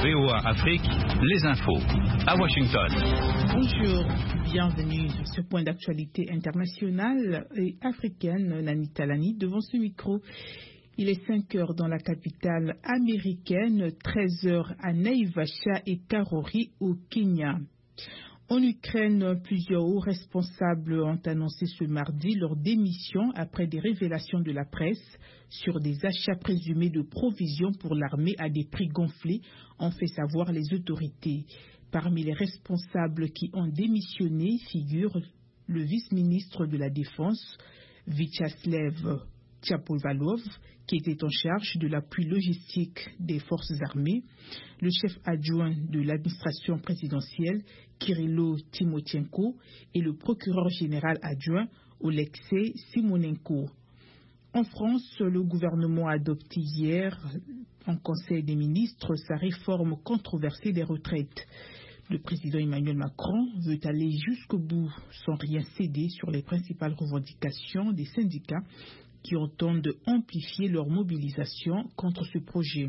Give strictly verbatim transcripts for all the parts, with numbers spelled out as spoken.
V O A Afrique, les infos. À Washington. Bonjour, bienvenue sur ce point d'actualité internationale et africaine. Nani Talani devant ce micro. Il est cinq heures dans la capitale américaine, treize heures à Naivasha et Karori au Kenya. En Ukraine, plusieurs hauts responsables ont annoncé ce mardi leur démission après des révélations de la presse sur des achats présumés de provisions pour l'armée à des prix gonflés, ont fait savoir les autorités. Parmi les responsables qui ont démissionné figure le vice-ministre de la Défense, Vyacheslav Tchapovalov, qui était en charge de l'appui logistique des forces armées, le chef adjoint de l'administration présidentielle, Kirilo Timotchenko, et le procureur général adjoint, Oleksiy Simonenko. En France, le gouvernement a adopté hier, en Conseil des ministres, sa réforme controversée des retraites. Le président Emmanuel Macron veut aller jusqu'au bout sans rien céder sur les principales revendications des syndicats qui entendent amplifier leur mobilisation contre ce projet.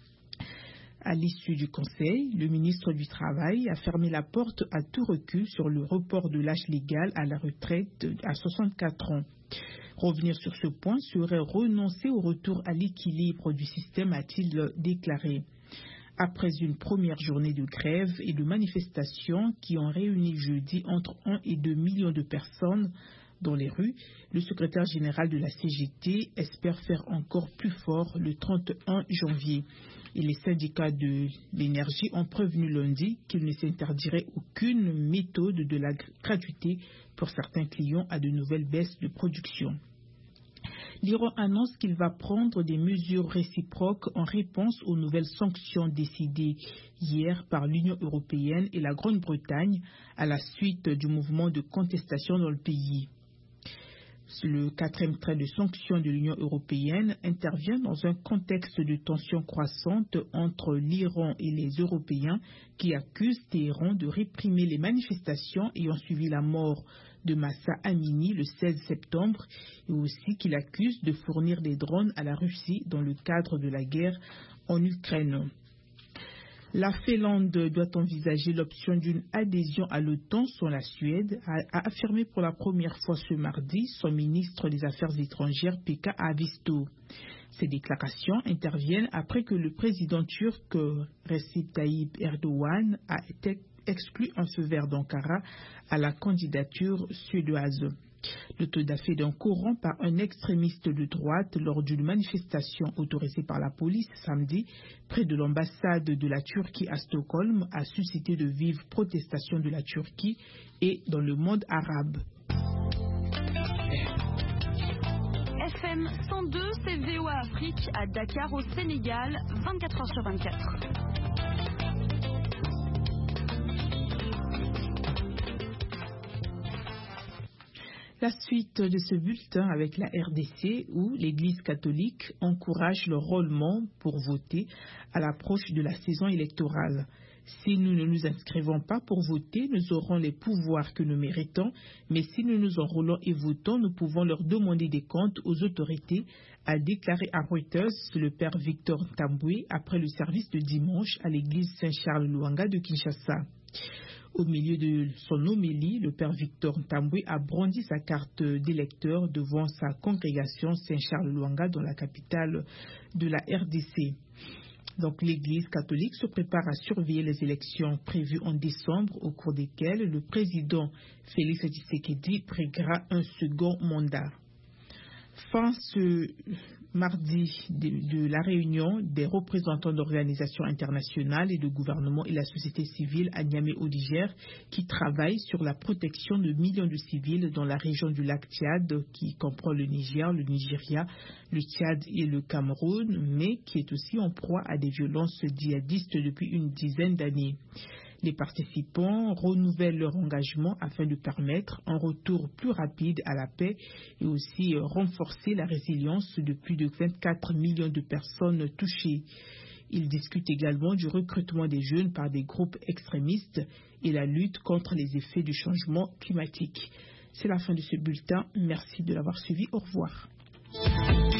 À l'issue du Conseil, le ministre du Travail a fermé la porte à tout recul sur le report de l'âge légal à la retraite à soixante-quatre ans. Revenir sur ce point serait renoncer au retour à l'équilibre du système, a-t-il déclaré. Après une première journée de grève et de manifestations qui ont réuni jeudi entre un et deux millions de personnes dans les rues, le secrétaire général de la C G T espère faire encore plus fort le trente et un janvier. Et les syndicats de l'énergie ont prévenu lundi qu'ils ne s'interdiraient aucune méthode de la gratuité pour certains clients à de nouvelles baisses de production. L'Iran annonce qu'il va prendre des mesures réciproques en réponse aux nouvelles sanctions décidées hier par l'Union européenne et la Grande-Bretagne à la suite du mouvement de contestation dans le pays. Le quatrième trait de sanctions de l'Union européenne intervient dans un contexte de tensions croissantes entre l'Iran et les Européens qui accusent Téhéran de réprimer les manifestations ayant suivi la mort de Mahsa Amini le seize septembre et aussi qu'il accuse de fournir des drones à la Russie dans le cadre de la guerre en Ukraine. La Finlande doit envisager l'option d'une adhésion à l'OTAN sans la Suède, a affirmé pour la première fois ce mardi son ministre des Affaires étrangères Pekka Haavisto. Ces déclarations interviennent après que le président turc Recep Tayyip Erdogan a été exclu un feu vert d'Ankara à la candidature suédoise. Le taux d'affaires d'un courant par un extrémiste de droite lors d'une manifestation autorisée par la police samedi près de l'ambassade de la Turquie à Stockholm a suscité de vives protestations de la Turquie et dans le monde arabe. F M cent deux, c'est V O A Afrique à Dakar au Sénégal, vingt-quatre heures sur vingt-quatre. La suite de ce bulletin avec la R D C où l'Église catholique encourage le rôlement pour voter à l'approche de la saison électorale. Si nous ne nous inscrivons pas pour voter, nous aurons les pouvoirs que nous méritons, mais si nous nous enrôlons et votons, nous pouvons leur demander des comptes aux autorités, a déclaré à Reuters le père Victor Ntambwe après le service de dimanche à l'église Saint-Charles-Luanga de Kinshasa. Au milieu de son homélie, le père Victor Ntambwe a brandi sa carte d'électeur devant sa congrégation Saint-Charles-Luanga dans la capitale de la R D C. Donc l'Église catholique se prépare à surveiller les élections prévues en décembre au cours desquelles le président Félix Tshisekedi prêtera un second mandat. Fin ce mardi de, de la réunion des représentants d'organisations internationales et de gouvernements et la société civile à Niamey au Niger qui travaillent sur la protection de millions de civils dans la région du lac Tchad qui comprend le Niger, le Nigeria, le Tchad et le Cameroun, mais qui est aussi en proie à des violences djihadistes depuis une dizaine d'années. Les participants renouvellent leur engagement afin de permettre un retour plus rapide à la paix et aussi renforcer la résilience de plus de vingt-quatre millions de personnes touchées. Ils discutent également du recrutement des jeunes par des groupes extrémistes et la lutte contre les effets du changement climatique. C'est la fin de ce bulletin. Merci de l'avoir suivi. Au revoir.